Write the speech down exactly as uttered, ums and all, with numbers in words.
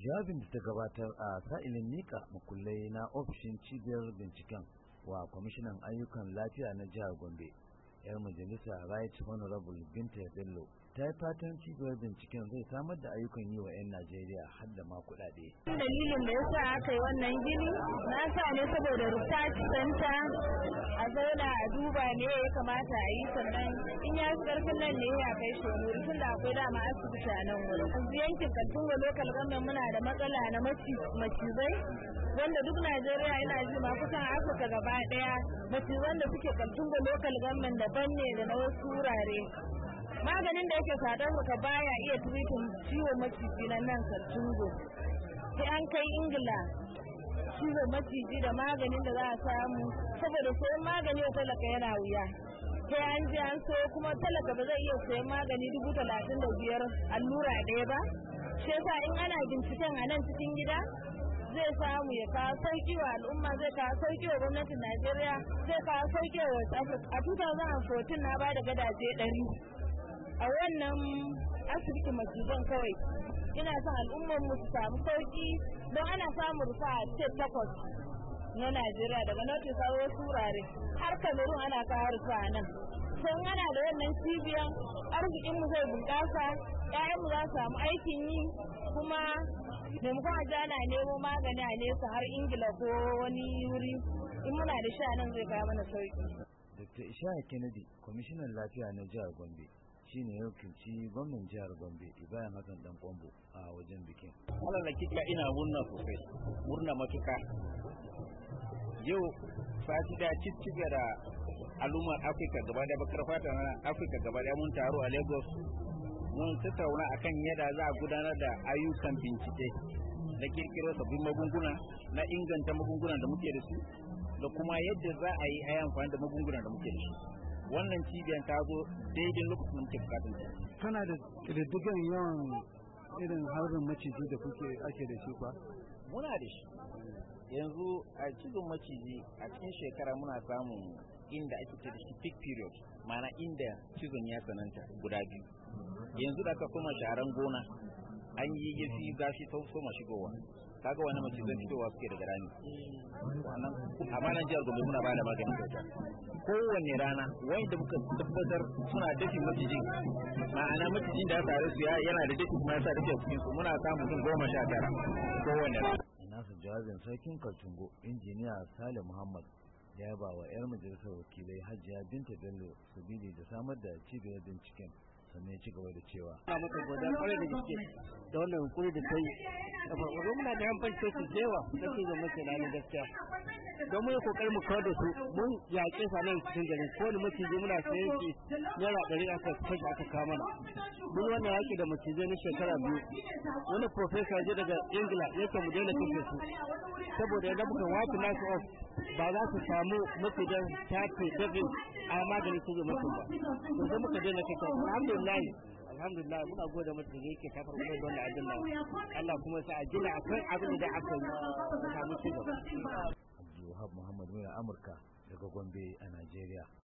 jawabin da ta gabatar a sa'ilin mika makullai na ofishin cibiyar binciken wa kwamishinan ayyukan lafiya na jihar Gombe, yar majalisa Right Honorable Binta Bello ta yi fatan cibiyar binciken zai samar da ayyukan yi wa 'yan Najeriya har da ma kuɗaɗe. Dalilin da yasa aka yi wannan gini na sa ne saboda research center a zauna a duba ne ya kamata a yi, sannan in ya fi karfin nan ne ya kai shi wani tun da akwai dama asibiti a nan wurin. Yankin Kaltungo local government muna da matsala na macizai wanda duk Najeriya ina ji ma kusan Afirka gaba daya macizan da suke Kaltungo local government daban ne da na wasu wurare. Maganin da yake sadar ka baya iya treating ciwon maciji na nan Kaltungo. Sai an kai Ingila ciwon maciji da maganin da za a samu, saboda sayan magani wa talaka yana wuya. Sai an ji an so kuma talaka ba zai iya sayan magani dubu talatin da biyar allura ɗaya ba. Shi yasa in ana binciken a nan cikin gida zai samu ya kawo sauki wa al'umma, zai kawo sauki wa gwamnatin Najeriya, zai kawo sauki wa West Africa. A dubu biyu da arba'in na ba da gadaje ɗari a wannan asibiti macizan kawai. Ina son al'ummar mu su samu sauki don ana samun rufa a state takwas na Najeriya daga North East wasu wurare har Cameroon ana kawo rufa nan. Sai ana da wannan cibiyan arzikin mu zai bunƙasa, ƴaƴan mu za su samu aikin yi, kuma maimakon a jana nemo magani a nesa har Ingila ko wani wuri, in muna da sha nan zai kawo mana sauki. Doctor Ishaya Kennedy, kwamishinan lafiya na jihar Gombe, shine ya wakilci gwamnan jihar Gombe Ibrahim Hassan Dan Kwambo a wajen bikin. Allah hakika ina murna sosai, murna matuka. Yau sati da cicciga da al'ummar Afirka gaba da bakar fata na Afirka gaba da mun taro a Lagos, mun tattauna akan yadda za a gudanar da ayyukan bincike na kirkiro sabbin magunguna, na inganta magungunan da muke da su, da kuma yadda za a yi ayi amfani da magungunan da muke da su. Wannan cibiyar ta zo daidai lokacin da muke bukatun ta. Kana da ƙididdigan yawan irin harbin maciji da kuke ake da shi kwa? Muna da shi. Yanzu a cizon maciji a cikin shekara muna samun inda ake ce da shi peak period, ma'ana inda cizon ya tsananta guda biyu. Yanzu da aka koma sharan gona an yi yafi gashi ta soma shigowa, kaga wani macizan fitowa suke daga rani. Wannan amma nan jihar Gombe muna bada magani kyauta kowanne rana, wanda muka tabbatar suna dafi macijin, ma'ana macijin da ya tare su yana da dafi kuma ya sa dafi a cikin su, muna samun mutum goma sha tara kowanne rana. Nasa jawabin sarkin Kaltungo, injiniya Sale Muhammad, ya yaba wa 'yar majalisar wakilai Hajiya Binta Bello sabili da samar da cibiyar binciken, sannan ya ci gaba da cewa ina maka godiya kwarai da gaske da wannan hukuri da ta yi. Da farko muna da yan fanke su jewa da su zama ke na gaskiya don mu yi kokarin mu kawar da su, mun yaƙe sa nan cikin gari ko da maciji muna sayan shi naira ɗari aka kashe aka kawo mana. Mun wannan yaƙi da macizai na shekara biyu, wani profesa je daga Ingila yake mu daina kashe su saboda idan muka wace nasu off ba za su samu macijan tafe dabe a maganin su zama ba, to sai muka daina kashe. Alhamdulillah alhamdulillah muna gode mata da yake kafar kuma don Allah Allah kuma sa a gina akan abin da aka yi samu ci gaba. Abdulwahab Muhammad Mura, Amurka daga Gombe a Najeriya.